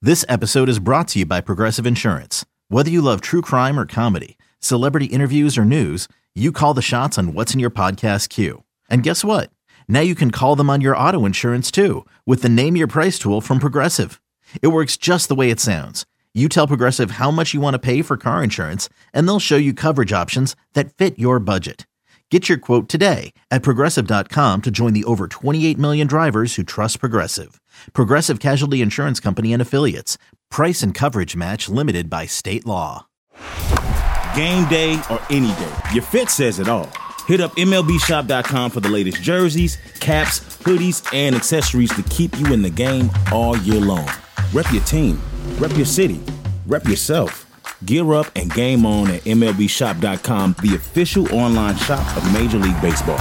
This episode is brought to you by Progressive Insurance. Whether you love true crime or comedy, celebrity interviews or news, you call the shots on what's in your podcast queue. And guess what? Now you can call them on your auto insurance too with the Name Your Price tool from Progressive. It works just the way it sounds. You tell Progressive how much you want to pay for car insurance, and they'll show you coverage options that fit your budget. Get your quote today at Progressive.com to join the over 28 million drivers who trust Progressive. Progressive Casualty Insurance Company and Affiliates. Price and coverage match limited by state law. Game day or any day, your fit says it all. Hit up MLBshop.com for the latest jerseys, caps, hoodies, and accessories to keep you in the game all year long. Rep your team, rep your city, rep yourself. Gear up and game on at MLBshop.com, the official online shop of Major League Baseball.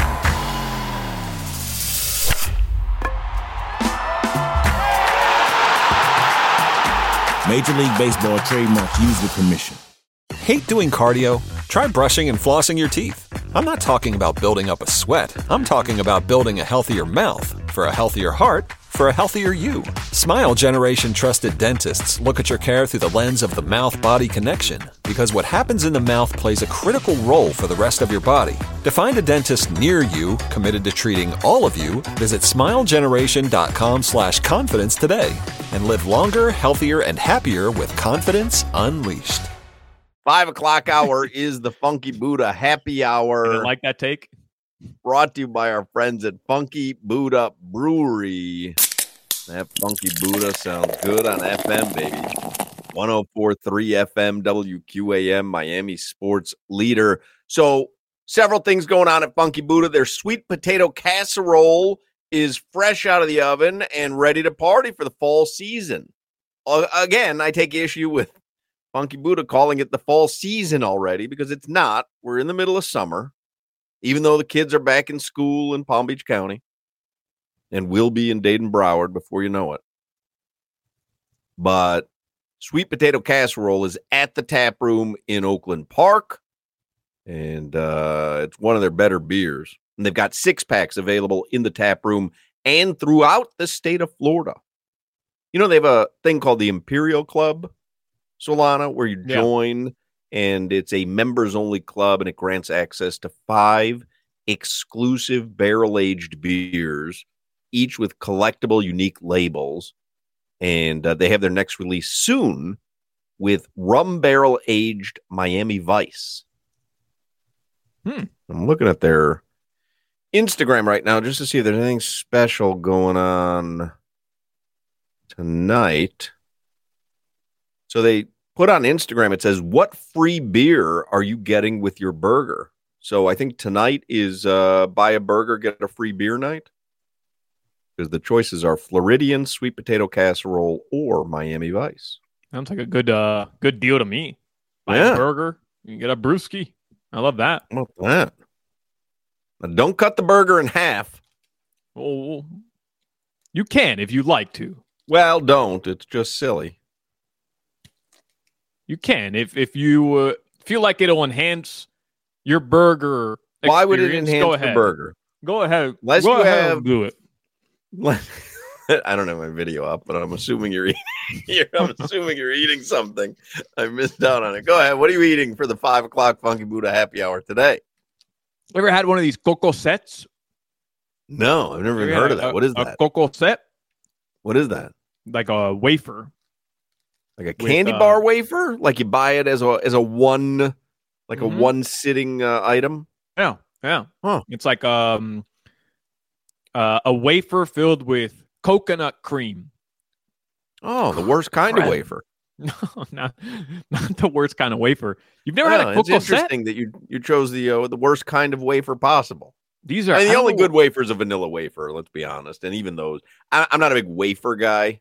Major League Baseball trademark used with permission. Hate doing cardio? Try brushing and flossing your teeth. I'm not talking about building up a sweat. I'm talking about building a healthier mouth for a healthier heart for a healthier you. Smile Generation trusted dentists look at your care through the lens of the mouth-body connection, because what happens in the mouth plays a critical role for the rest of your body. To find a dentist near you committed to treating all of you, visit smilegeneration.com/confidence today and live longer, healthier, and happier with confidence unleashed. 5 o'clock hour is the Funky Buddha happy hour. You like that take? Brought to you by our friends at Funky Buddha Brewery. That Funky Buddha sounds good on FM, baby. 104.3 FM, WQAM, Miami sports leader. So, several things going on at Funky Buddha. Their sweet potato casserole is fresh out of the oven and ready to party for the fall season. Again, I take issue with Funky Buddha calling it the fall season already, because it's not. We're in the middle of summer, even though the kids are back in school in Palm Beach County and will be in Dayton Broward before you know it. But sweet potato casserole is at the tap room in Oakland Park, and it's one of their better beers. And they've got 6-packs available in the tap room and throughout the state of Florida. You know, they have a thing called the Imperial Club, Solana, where you join, and it's a members-only club, and it grants access to 5 exclusive barrel-aged beers, each with collectible, unique labels. And they have their next release soon with rum barrel-aged Miami Vice. I'm looking at their Instagram right now just to see if there's anything special going on tonight. So they put on Instagram, it says, what free beer are you getting with your burger? So I think tonight is buy a burger, get a free beer night. Because the choices are Floridian, sweet potato casserole, or Miami Vice. Sounds like a good deal to me. Buy a burger, you can get a brewski. I love that. I love that. Now, don't cut the burger in half. Oh, you can if you'd like to. Well, don't. It's just silly. You can if you feel like it'll enhance your burger experience. Why would it enhance the burger? Go ahead. Unless Go you ahead have and do it. I don't have my video up, but I'm assuming you're eating. I'm assuming you're eating something. I missed out on it. Go ahead. What are you eating for the 5 o'clock Funky Buddha happy hour today? Ever had one of these coco sets? No, I've never even heard of that. What is that? A coco set? What is that? Like a wafer. Like a candy bar wafer? Like you buy it as a one, like a one sitting item? Yeah. Huh. It's like a wafer filled with coconut cream. Oh, the worst kind of wafer. No, not the worst kind of wafer. You've never had a cocoa It's interesting that you chose the worst kind of wafer possible. These are the only good wafer is a vanilla wafer. Let's be honest, and even those, I'm not a big wafer guy.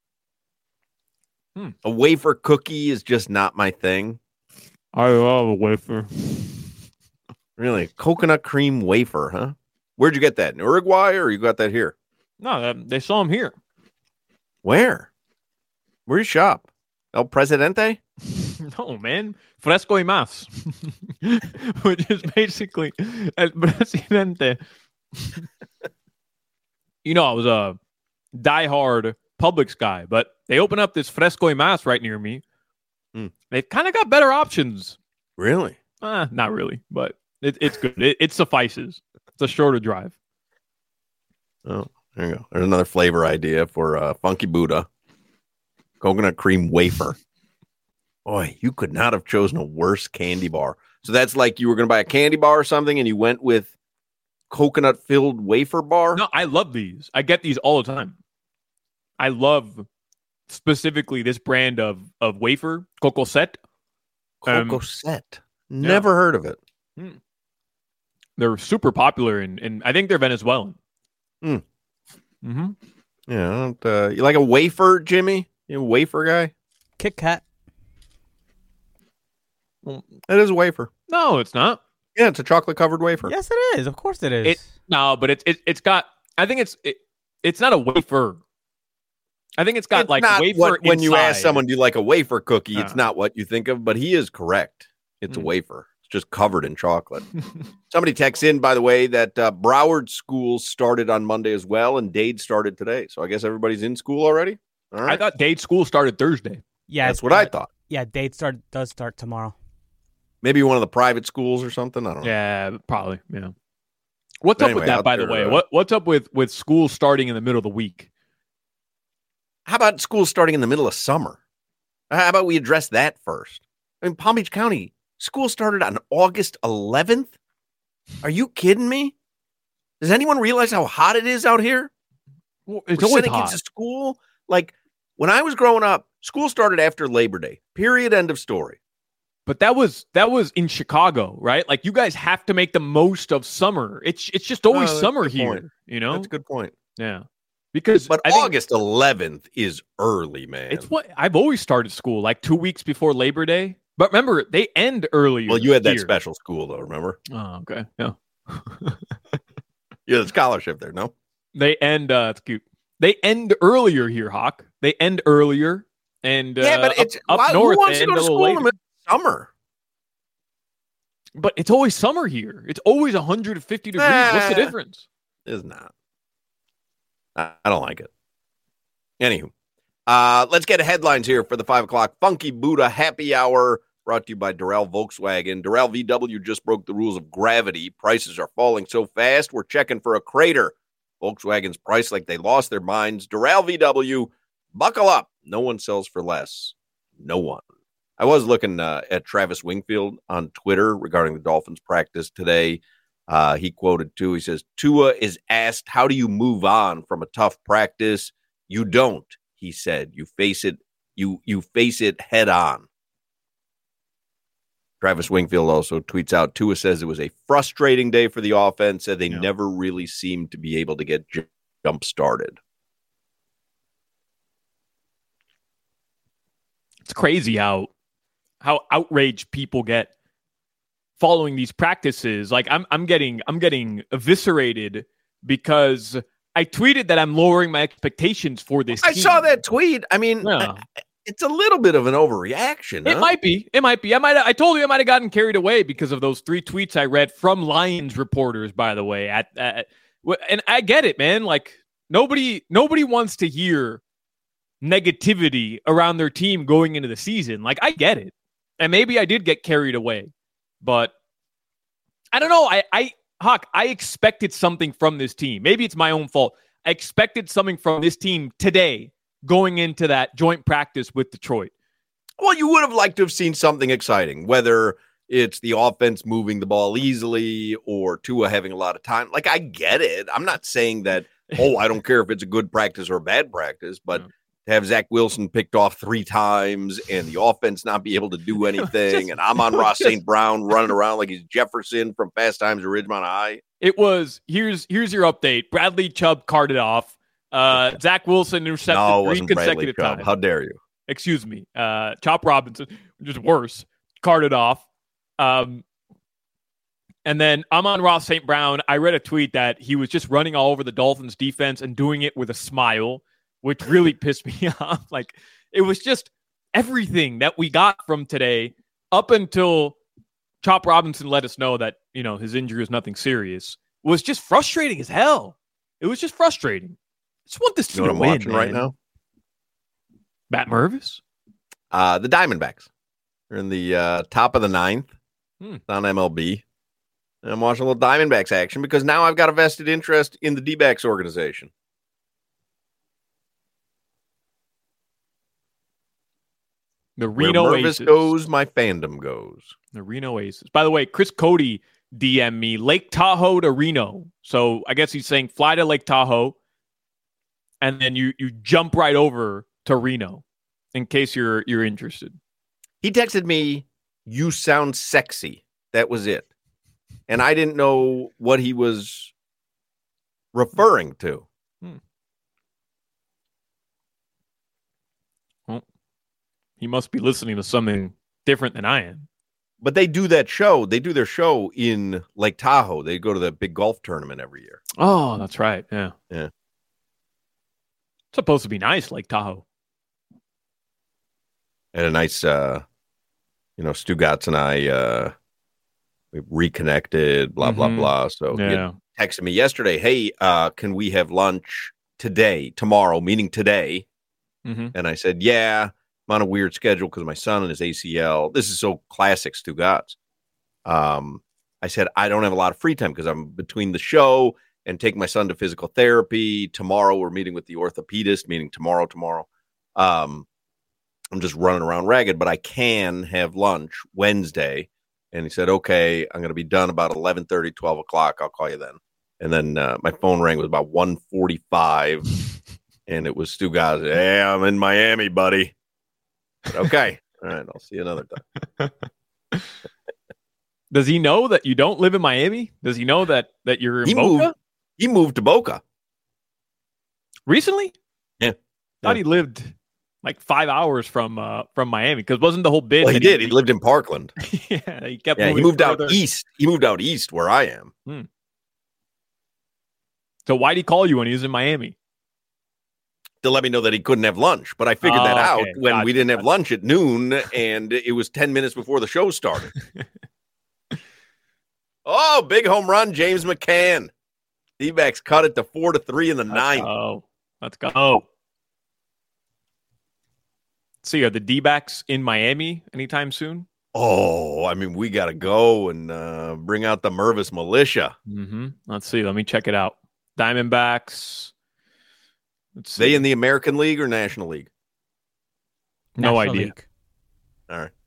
A wafer cookie is just not my thing. I love a wafer. Really, coconut cream wafer, huh? Where'd you get that? In Uruguay, or you got that here? No, they saw them here. Where? Where you shop? El Presidente? No, man. Fresco y más. Which is basically El Presidente. You know, I was a diehard Publix guy, but they open up this Fresco y Mas right near me. They've kind of got better options. Really? Not really, but it's good. It suffices. It's a shorter drive. Oh, there you go. There's another flavor idea for Funky Buddha. Coconut cream wafer. Boy, you could not have chosen a worse candy bar. So that's like you were going to buy a candy bar or something and you went with coconut-filled wafer bar? No, I love these. I get these all the time. I love specifically this brand of wafer, Cocosette. Cocosette. Never heard of it. They're super popular, and I think they're Venezuelan. Yeah, you like a wafer, Jimmy? You a wafer guy? Kit Kat. It is a wafer. No, it's not. Yeah, it's a chocolate-covered wafer. Yes, it is. Of course it is. But it's got. I think it's not a wafer. I think it's got It's like not wafer what, when you ask inside. someone, do you like a wafer cookie? It's not what you think of, but he is correct. It's a wafer. It's just covered in chocolate. Somebody texts in, by the way, that Broward schools started on Monday as well, and Dade started today. So I guess everybody's in school already? All right. I thought Dade school started Thursday. Yeah, That's what I thought. Yeah, Dade does start tomorrow. Maybe one of the private schools or something. I don't know. Yeah, probably. Yeah. What's But up anyway, with that, out by the there, way? What's up with school starting in the middle of the week? How about school starting in the middle of summer? How about we address that first? I mean, Palm Beach County, school started on August 11th. Are you kidding me? Does anyone realize how hot it is out here? Well, it's We're always sending hot. kids to school. Like when I was growing up, school started after Labor Day. Period. End of story. But that was in Chicago, right? Like you guys have to make the most of summer. It's just always that's a summer good here, point. you know? That's a good point. Yeah. Because But I think August 11th is early, man. it's what I've always started school like 2 weeks before Labor Day. But remember, they end earlier. Well, you had that here. special school, though, remember? Oh, okay. Yeah. You had a scholarship there, no? They end it's cute. They end earlier here, Hawk. They end earlier. And Yeah, but it's up why, north who wants they to end go to a little school in the later. middle of summer? But it's always summer here. It's always 150 degrees. What's the difference? It's not. I don't like it. Anywho, let's get headlines here for the 5 o'clock Funky Buddha Happy Hour, brought to you by Doral Volkswagen. Doral VW just broke the rules of gravity. Prices are falling so fast, we're checking for a crater. Volkswagen's priced like they lost their minds. Doral VW, buckle up. No one sells for less. No one. I was looking at Travis Wingfield on Twitter regarding the Dolphins practice today. He quoted too. He says, Tua is asked, how do you move on from a tough practice? You don't, he said. You face it. You face it head on. Travis Wingfield also tweets out, Tua says it was a frustrating day for the offense, said they never really seemed to be able to get jump started. It's crazy how outraged people get following these practices. Like I'm getting eviscerated because I tweeted that I'm lowering my expectations for this team. I saw that tweet. I mean, it's a little bit of an overreaction. It might be. I told you I might have gotten carried away because of those 3 tweets I read from Lions reporters, by the way. And I get it, man. Like nobody wants to hear negativity around their team going into the season. Like I get it. And maybe I did get carried away, but I don't know. Hawk, I expected something from this team. Maybe it's my own fault. I expected something from this team today going into that joint practice with Detroit. Well, you would have liked to have seen something exciting, whether it's the offense moving the ball easily or Tua having a lot of time. Like, I get it. I'm not saying that, I don't care if it's a good practice or a bad practice, but to have Zach Wilson picked off 3 times and the offense not be able to do anything, and Amon-Ra St. Brown running around like he's Jefferson from Fast Times at Ridgemont High. It was, here's your update. Bradley Chubb carted off. Zach Wilson intercepted 3 consecutive times. How dare you? Excuse me. Chop Robinson, which is worse, carted off. And then Amon-Ra St. Brown, I read a tweet that he was just running all over the Dolphins defense and doing it with a smile, which really pissed me off. Like, it was just everything that we got from today up until Chop Robinson let us know that, his injury is nothing serious. It was just frustrating as hell. It was just frustrating. I just want this team to win, watching right now? Matt Mervis? The Diamondbacks. They're in the top of the ninth. It's on MLB. And I'm watching a little Diamondbacks action because now I've got a vested interest in the D-backs organization. The Reno Where Mervis Aces goes, my fandom goes. The Reno Aces. By the way, Chris Cody DM me Lake Tahoe to Reno. So I guess he's saying fly to Lake Tahoe, and then you jump right over to Reno, in case you're interested. He texted me, "You sound sexy." That was it, and I didn't know what he was referring to. Well, he must be listening to something different than I am. But they do that show. They do their show in Lake Tahoe. They go to the big golf tournament every year. Oh, that's right. Yeah. Yeah. It's supposed to be nice, Lake Tahoe. And a nice, Stu Gatz and I, we reconnected, blah, blah, blah. So yeah. he texted me yesterday, hey, can we have lunch tomorrow, meaning today? Mm-hmm. And I said, yeah. I'm on a weird schedule because of my son and his ACL. This is so classic Stu Gatz. I said, I don't have a lot of free time because I'm between the show and taking my son to physical therapy. Tomorrow we're meeting with the orthopedist, meaning tomorrow. I'm just running around ragged, but I can have lunch Wednesday. And he said, okay, I'm going to be done about 11:30, 12 o'clock. I'll call you then. And then my phone rang. It was about 1:45, and it was Stu Gatz. Hey, I'm in Miami, buddy. Okay. All right. I'll see you another time. Does he know that you don't live in Miami? Does he know that you're in Boca? He moved to Boca. Recently? Yeah. Thought he lived like 5 hours from Miami, because wasn't the whole bid? Well, he did. He lived in Parkland. Yeah. He kept. Yeah. He moved out east. He moved out east where I am. So why'd he call you when he was in Miami? To let me know that he couldn't have lunch. But I figured that out when we didn't have lunch at noon, and it was 10 minutes before the show started. Oh, big home run, James McCann. D-backs cut it to 4-3 in the ninth. Let's go. See, are the D-backs in Miami anytime soon? Oh, I mean, we got to go and bring out the Mervis militia. Mm-hmm. Let's see. Let me check it out. Diamondbacks. They in the American League or National League? No National idea. League. All right.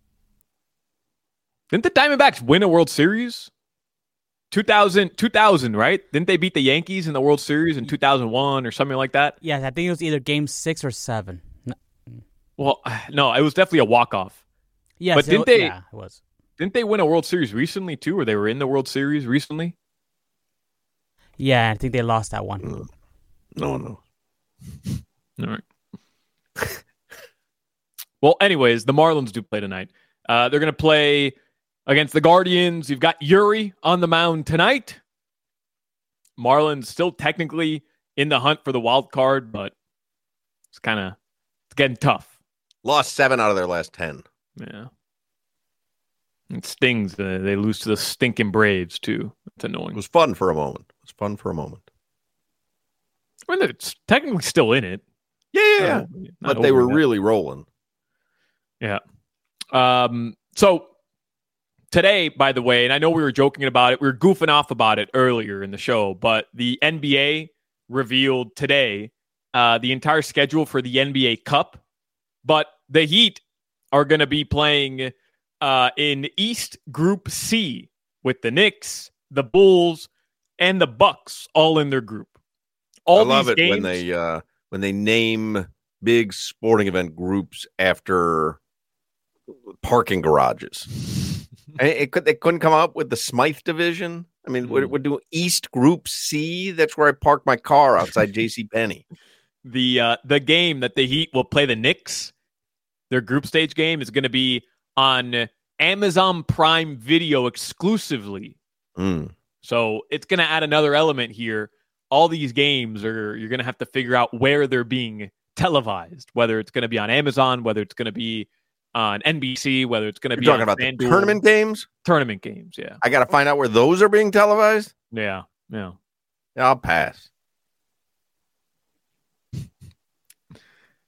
Didn't the Diamondbacks win a World Series? 2000, right? Didn't they beat the Yankees in the World Series in 2001 or something like that? Yeah, I think it was either Game 6 or 7. No. Well, no, it was definitely a walk-off. Yes, but didn't they? Yeah, it was. Didn't they win a World Series recently too, or they were in the World Series recently? Yeah, I think they lost that one. No. All right. Well, anyways, the Marlins do play tonight. They're going to play against the Guardians. You've got Yuri on the mound tonight. Marlins still technically in the hunt for the wild card, but it's getting tough. Lost 7 out of their last 10. Yeah. It stings. They lose to the stinking Braves, too. It's annoying. It was fun for a moment. I mean, it's technically still in it. Yeah. But they were really rolling. Yeah. So today, by the way, and I know we were joking about it, we were goofing off about it earlier in the show, but the NBA revealed today the entire schedule for the NBA Cup. But the Heat are going to be playing in East Group C with the Knicks, the Bulls, and the Bucks all in their group. I love it when they name big sporting event groups after parking garages. They couldn't come up with the Smythe division. I mean, we're doing East Group C. That's where I park my car outside JCPenney. The game that the Heat will play the Knicks, their group stage game, is going to be on Amazon Prime Video exclusively. So it's going to add another element here. All these games you're going to have to figure out where they're being televised, whether it's going to be on Amazon, whether it's going to be on NBC, whether it's going to be talking about FanDuel. The tournament games? Tournament games, yeah. I got to find out where those are being televised? Yeah. I'll pass.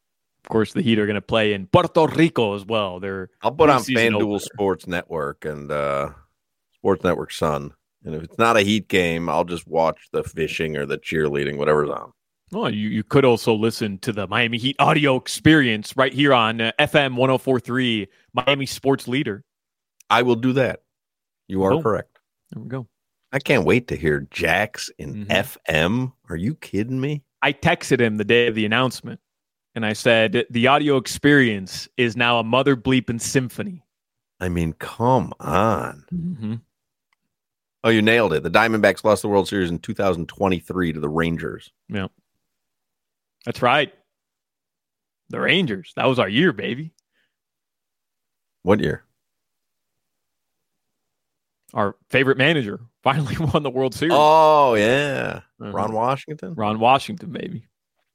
Of course, the Heat are going to play in Puerto Rico as well. I'll put on preseason FanDuel opener. Sports Network and Sports Network Sun. And if it's not a Heat game, I'll just watch the fishing or the cheerleading, whatever's on. Oh, you could also listen to the Miami Heat audio experience right here on FM 104.3, Miami Sports Leader. I will do that. You are Boom. correct. There we go. I can't wait to hear Jax in FM. Are you kidding me? I texted him the day of the announcement, and I said, the audio experience is now a mother bleeping symphony. I mean, come on. Mm-hmm. Oh, you nailed it. The Diamondbacks lost the World Series in 2023 to the Rangers. Yeah. That's right. The Rangers. That was our year, baby. What year? Our favorite manager finally won the World Series. Oh, yeah. Uh-huh. Ron Washington? Ron Washington, baby.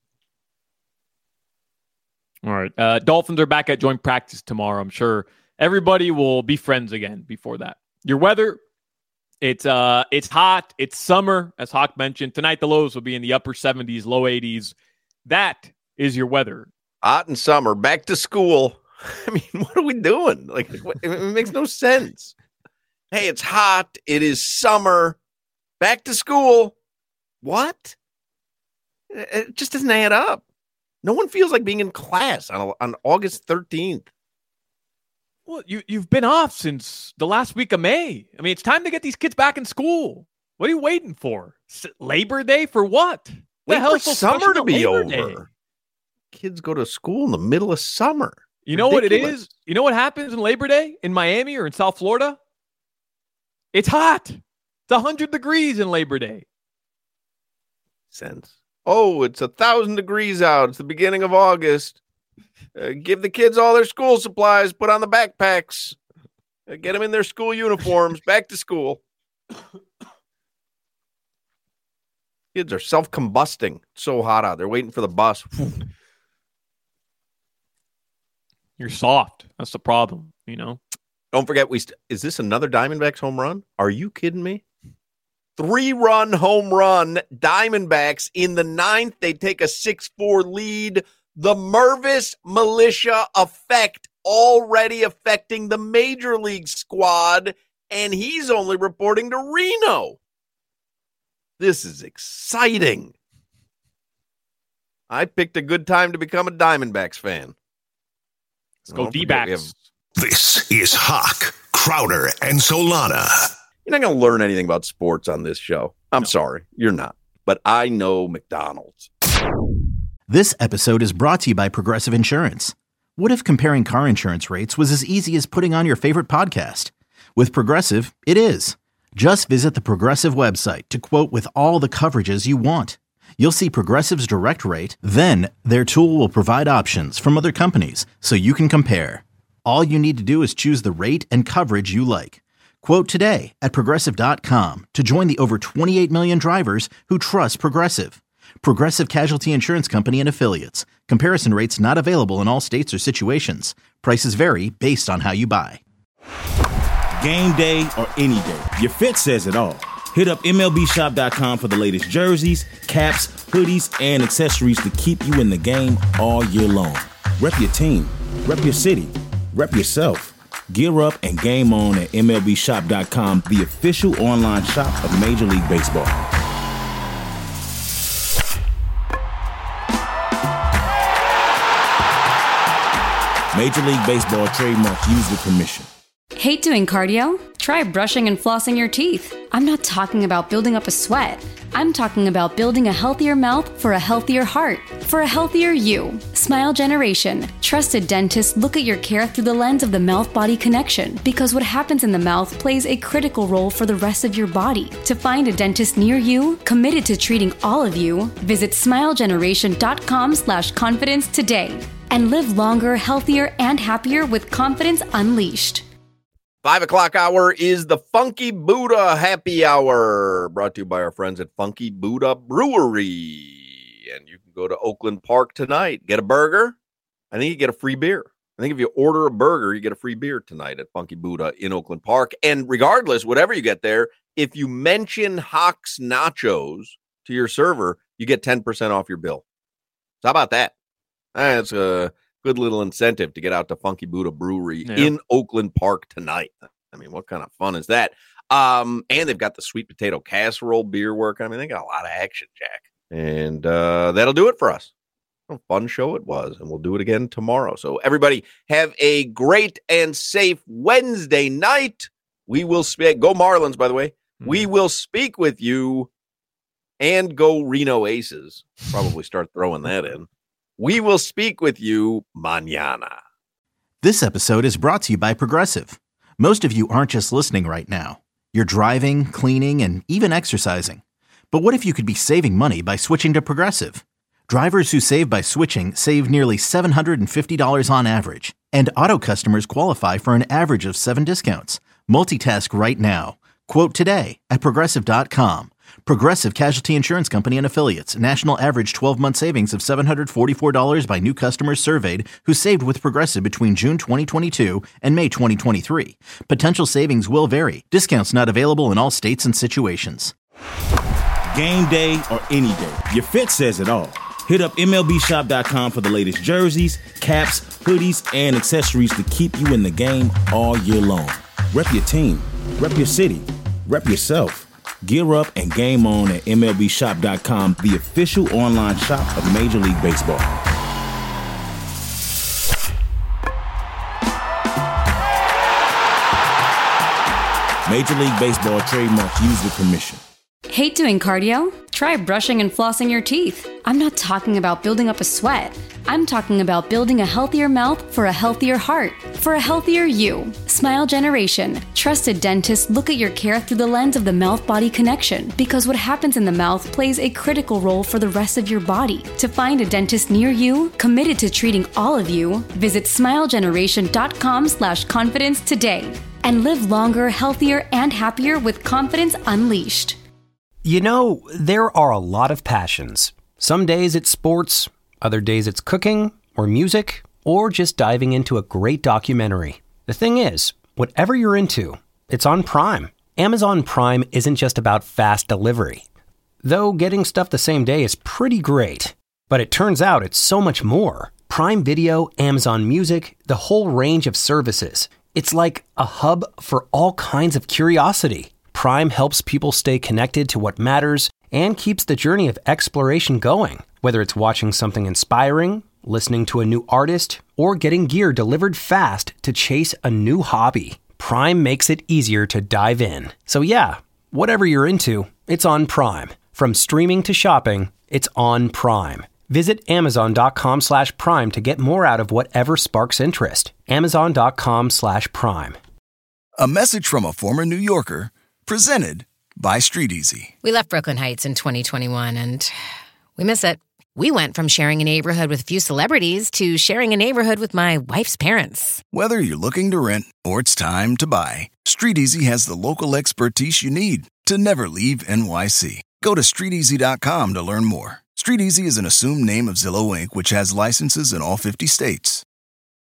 All right. Dolphins are back at joint practice tomorrow. I'm sure everybody will be friends again before that. Your weather, it's hot. It's summer, as Hawk mentioned. Tonight, the lows will be in the upper 70s, low 80s. That is your weather. Hot in summer, back to school. I mean, what are we doing? Like, it makes no sense. Hey, it's hot. It is summer. Back to school. What? It just doesn't add up. No one feels like being in class on August 13th. Well, you've been off since the last week of May. I mean, it's time to get these kids back in school. What are you waiting for? Labor Day for what? Wait for so summer special to be Labor over. Day? Kids go to school in the middle of summer. You know what it Ridiculous. is? You know what happens in Labor Day in Miami or in South Florida? It's hot. It's 100 degrees in Labor Day. Sense. Oh, it's 1,000 degrees out. It's the beginning of August. Give the kids all their school supplies. Put on the backpacks. Get them in their school uniforms. Back to school. Kids are self-combusting. It's so hot out. They're waiting for the bus. You're soft. That's the problem, you know? Don't forget, is this another Diamondbacks home run? Are you kidding me? 3-run home run. Diamondbacks in the 9th. They take a 6-4 lead. The Mervis Militia effect already affecting the Major League squad, and he's only reporting to Reno. This is exciting. I picked a good time to become a Diamondbacks fan. Let's go D-backs. This is Hawk, Crowder, and Solana. You're not going to learn anything about sports on this show. I'm sorry. You're not. But I know McDonald's. This episode is brought to you by Progressive Insurance. What if comparing car insurance rates was as easy as putting on your favorite podcast? With Progressive, it is. Just visit the Progressive website to quote with all the coverages you want. You'll see Progressive's direct rate, then their tool will provide options from other companies so you can compare. All you need to do is choose the rate and coverage you like. Quote today at Progressive.com to join the over 28 million drivers who trust Progressive. Progressive Casualty Insurance Company and Affiliates. Comparison rates not available in all states or situations. Prices vary based on how you buy. Game day or any day, your fit says it all. Hit up MLBshop.com for the latest jerseys, caps, hoodies, and accessories to keep you in the game all year long. Rep your team, rep your city, rep yourself. Gear up and game on at MLBshop.com, the official online shop of Major League Baseball. Major League Baseball trademarks used with permission. Hate doing cardio? Try brushing and flossing your teeth. I'm not talking about building up a sweat. I'm talking about building a healthier mouth for a healthier heart, for a healthier you. Smile Generation. Trusted dentists look at your care through the lens of the mouth-body connection because what happens in the mouth plays a critical role for the rest of your body. To find a dentist near you, committed to treating all of you, visit smilegeneration.com/confidence today and live longer, healthier, and happier with confidence unleashed. 5 o'clock hour is the Funky Buddha Happy Hour, brought to you by our friends at Funky Buddha Brewery. And you can go to Oakland Park tonight, get a burger. I think you get a free beer. I think if you order a burger, you get a free beer tonight at Funky Buddha in Oakland Park. And regardless, whatever you get there, if you mention Hawk's Nachos to your server, you get 10% off your bill. So how about that? That's good little incentive to get out to Funky Buddha Brewery in Oakland Park tonight. I mean, what kind of fun is that? And they've got the sweet potato casserole beer working. I mean, they got a lot of action, Jack. And that'll do it for us. A fun show it was, and we'll do it again tomorrow. So everybody have a great and safe Wednesday night. We will speak. Go Marlins, by the way. We will speak with you, and go Reno Aces. Probably start throwing that in. We will speak with you mañana. This episode is brought to you by Progressive. Most of you aren't just listening right now. You're driving, cleaning, and even exercising. But what if you could be saving money by switching to Progressive? Drivers who save by switching save nearly $750 on average. And auto customers qualify for an average of 7 discounts. Multitask right now. Quote today at Progressive.com. Progressive Casualty Insurance Company and Affiliates. National average 12-month savings of $744 by new customers surveyed who saved with Progressive between June 2022 and May 2023. Potential savings will vary. Discounts not available in all states and situations. Game day or any day, your fit says it all. Hit up MLBshop.com for the latest jerseys, caps, hoodies, and accessories to keep you in the game all year long. Rep your team, rep your city, rep yourself. Gear up and game on at MLBshop.com, the official online shop of Major League Baseball. Major League Baseball trademarks used with permission. Hate doing cardio? Try brushing and flossing your teeth. I'm not talking about building up a sweat. I'm talking about building a healthier mouth for a healthier heart, for a healthier you. Smile Generation. Trusted dentists look at your care through the lens of the mouth-body connection, because what happens in the mouth plays a critical role for the rest of your body. To find a dentist near you, committed to treating all of you, visit smilegeneration.com/confidence today and live longer, healthier, and happier with confidence unleashed. You know, there are a lot of passions. Some days it's sports, other days it's cooking, or music, or just diving into a great documentary. The thing is, whatever you're into, it's on Prime. Amazon Prime isn't just about fast delivery. Though getting stuff the same day is pretty great. But it turns out it's so much more. Prime Video, Amazon Music, the whole range of services. It's like a hub for all kinds of curiosity. Prime helps people stay connected to what matters and keeps the journey of exploration going. Whether it's watching something inspiring, listening to a new artist, or getting gear delivered fast to chase a new hobby, Prime makes it easier to dive in. So yeah, whatever you're into, it's on Prime. From streaming to shopping, it's on Prime. Visit Amazon.com/Prime to get more out of whatever sparks interest. Amazon.com/Prime. A message from a former New Yorker, presented by StreetEasy. We left Brooklyn Heights in 2021 and we miss it. We went from sharing a neighborhood with a few celebrities to sharing a neighborhood with my wife's parents. Whether you're looking to rent or it's time to buy, StreetEasy has the local expertise you need to never leave NYC. Go to StreetEasy.com to learn more. StreetEasy is an assumed name of Zillow Inc., which has licenses in all 50 states.